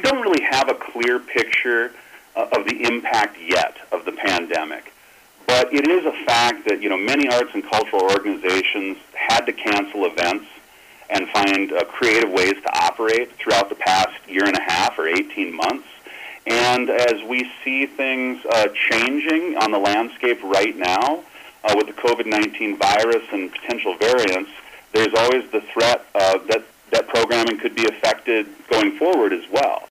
don't really have a clear picture of the impact yet of the pandemic. But it is a fact that, many arts and cultural organizations had to cancel events and find creative ways to operate throughout the past year and a half or 18 months. And as we see things changing on the landscape right now with the COVID-19 virus and potential variants, there's always the threat that programming could be affected going forward as well.